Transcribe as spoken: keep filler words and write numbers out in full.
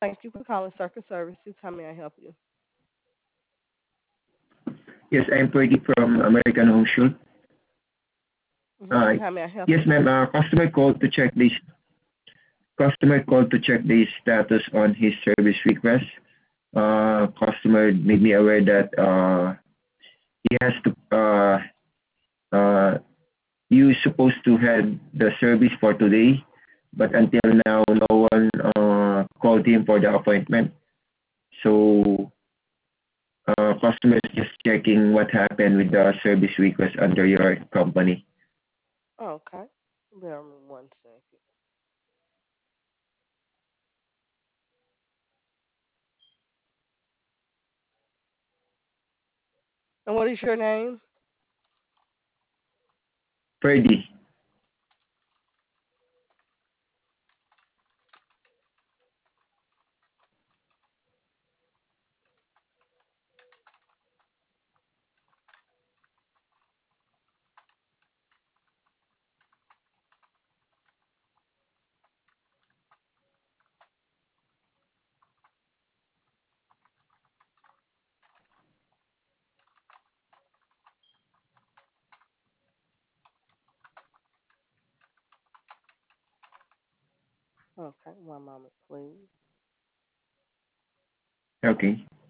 Thank you for calling Circle Services. How may I help you? Yes, I'm Purdy from American Home Shield. Hmm. Uh, How may I help yes, you? ma'am. Uh, customer called to check this. Customer called to check the status on his service request. Uh, customer made me aware that uh, he has to. Uh, uh, you supposed to have the service for today, but until now, no one uh, called him for the appointment. So, uh, customer is just checking what happened with the service request under your company. Okay. Bear with me one second. And what is your name? Ferdy. Okay, one moment, please. Okay.